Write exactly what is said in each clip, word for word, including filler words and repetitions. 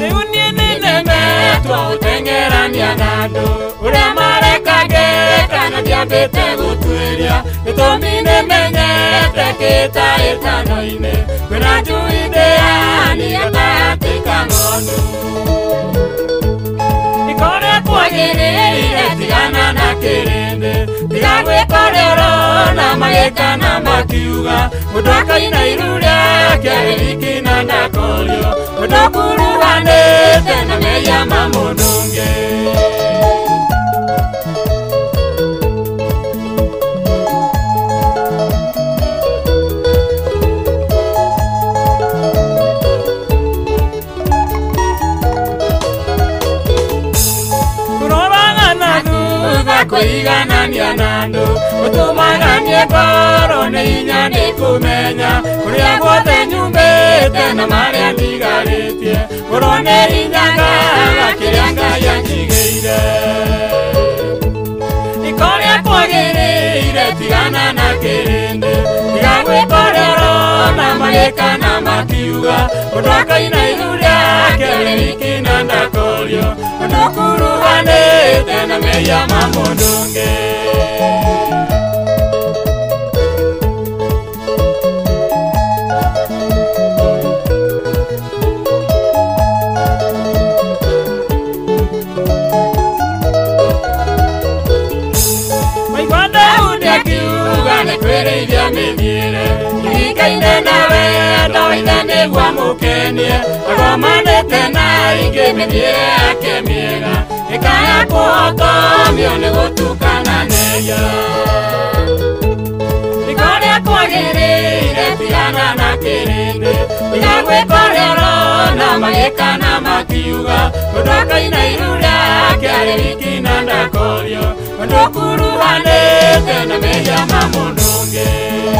Riunie ninemetwo gutengerania na andu uria marekage kana ndiambite gutwiria gitumi nimenyete gitaitano-ini kwina njui ndiani gatatika ngondu ikore kwagirire tigana na kirindi tiga gwikore urona magikana makiuga mundu akaina iru riake riki na ndakorio mundu akuruhanite na meya ma mundu ungi kwiganania na andu utumaganie ngoro ni hinya ni kumenya kuria guothe nyumbite na maria ndigaritie ngoro ni hinyaga kiria Ngai anjigĩire ikoria kwagĩrĩire tigana na kĩrĩndĩ tiga gwĩkorera na magĩka na makiuga mũndũ akaina iru rĩake rĩriki na ndakorio mũndũ kuruhanĩte na meya ma mũndũ ũngĩ kwĩrĩithia mĩthiĩre irikaine na wendo ithe nĩguo mũkenie agomanĩte na ingĩ mĩthiĩre yake mĩega ĩkaya kũhotomio nĩ gũtukana neya ikoria kwagĩrĩire tigana na kĩrĩndĩ tiga gwĩkorera na magĩka na makiuga mũndũ akaina iru rĩake rĩriki na ndakorio mũndũ kuruhanĩte na meya ma mũndũ ũngĩ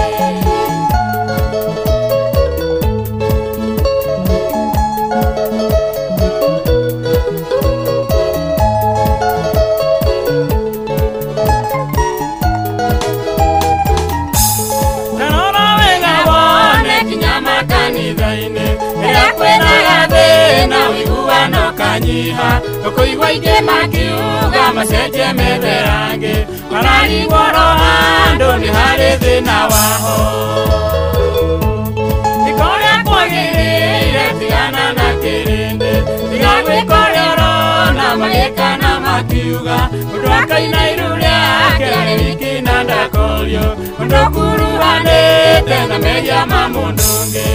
narora wega wone kinyama kanitha-inĩ rĩrĩa kwĩna gathĩna ũiguano kanyiha ũkũigua ingĩ makiuga macenjie metherange mararigwo handũ nĩ harĩ thĩna waho ikoria kwagĩrĩire tigana na kĩrĩndĩ tiga gwĩkorera na magĩka na makiuga mũndũ akaina iru rĩake rĩriki na ndakorio mũndũ kuruhanĩte na meya ma mũndũ ũngĩ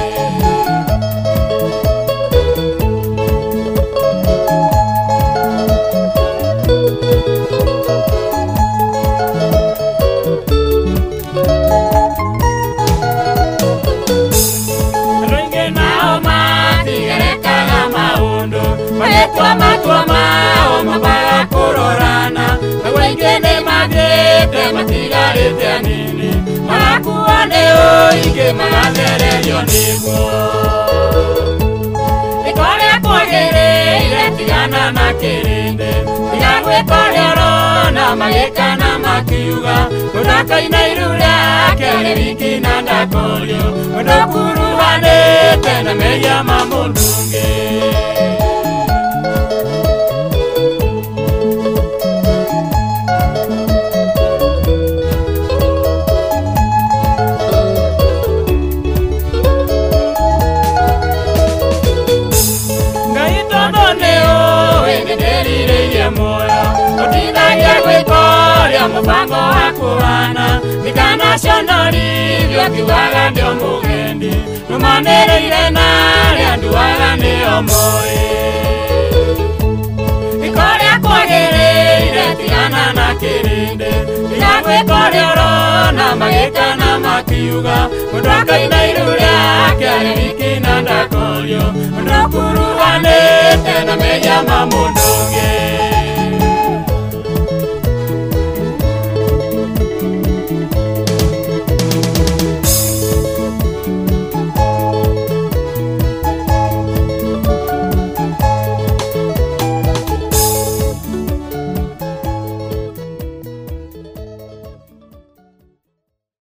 matua mao mabaga kurorana agwa ingĩ nĩ mathiĩte matigarĩte anini magakuo nĩ ũingĩ magathererio nĩguo ikoria kwagĩrĩire tigana na kĩrĩndĩ tiga gwĩkorera na magĩka na makiuga mũndũ akaina iru rĩake rĩriki na ndakorio mũndũ kuruhanĩte na meya ma mũndũ ũngĩ mũbango wa kũhana ndikanaconorithio kiugaga ndio mũgendi nũmanĩrĩire narĩa nduaga nĩo moĩ ikoria kwagĩrĩire tigana na kĩrĩndĩ tiga gwĩkorera na magĩka na makiuga mũndũ akaina iru rĩake rĩriki na ndakorio mũndũ kuruhanĩte na meya ma mũndũ